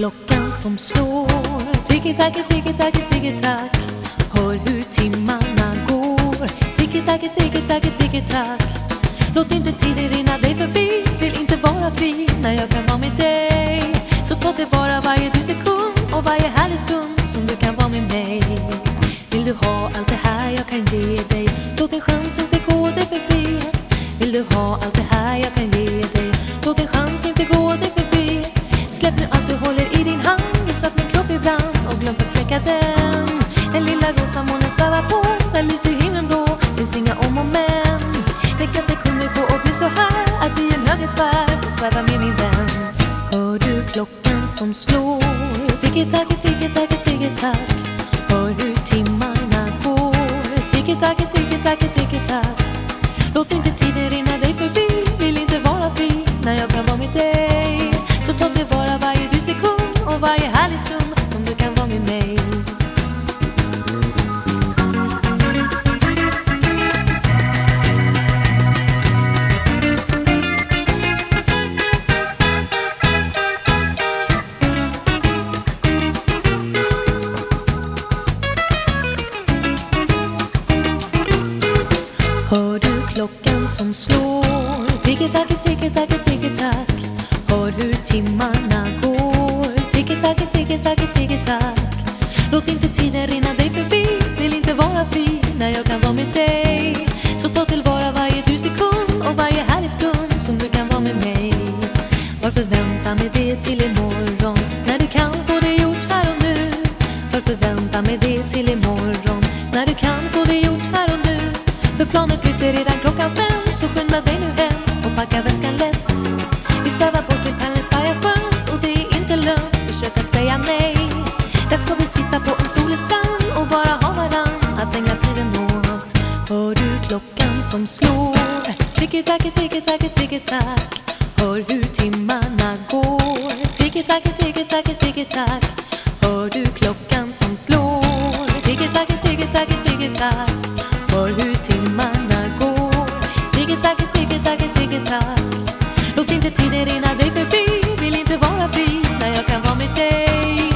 klockan som slår. Tiki-tack, tiki-tack, tiki-tack. Hör hur timmarna går. Tiki-tack, tiki-tack, tiki-tack. Låt inte tiden rinna dig förbi. Vill inte vara fri när jag kan vara med dig. Så ta tillvara varje du sekund och varje härlig stund som du kan vara med mig. Vill du ha allt det här jag kan ge dig? Låt en chans inte gå dig förbi. Vill du ha allt det här jag kan ge dig? Låt en chans inte gå dig förbi. Släpp nu allt du håller i din hand. Visa min kropp ibland och glöm att släcka den. Den lilla rosa månen svävar på. Där lyser himlen blå. Finns inga om och men. Tänk att det kunde gå och bli så här. Att i en högesfär får sväva med min vän. Hör du klockan som slår? Tiki-tack, tiki-tack, tiki-tack. Hör hur timmarna går. Tiki-tack, tiki-tack, tiki-tack. Låt inte tiden rinna dig förbi. Vill inte vara fri när jag kan vara med dig. Så ta tillvara varje du sekund och varje härlig stund som du kan vara med mig. Hör du klockan som slår? Tiki-tack, tiki-tack, tiki-tack. Hör hur timmarna går. Tiki-tack, tiki-tack, tiki-tack. Låt inte tiden rinna dig förbi. Vill inte vara fri när jag kan vara med dig. Så ta tillvara varje du sekund och varje härlig stund som du kan vara med mig. Varför vänta med det till imorgon när du kan få det gjort här och nu? Varför vänta med det till imorgon när du kan få det gjort här och nu? För planet lyfter redan 5:00, så skynda dig nu hem och packa väskan lätt. Vi svävar bort till Pärlens varje skönt och det är inte lönt försöka säga nej. Där ska vi sitta på en solig strand och bara ha varann att ägna tiden åt. Hör du klockan som slår? Tiki-tack, tiki-tack, tiki-tack. Hör hur timmarna går. Tiki-tack, tiki-tack, tiki-tack. Hör du klockan som slår? Tiki-tack, tiki-tack, tiki-tack. Hör hur timmarna går. Tiki-tack, tiki-tack, tiki-tack. Låt inte tiden rinna dig förbi. Vill inte vara fri när jag kan vara med dig.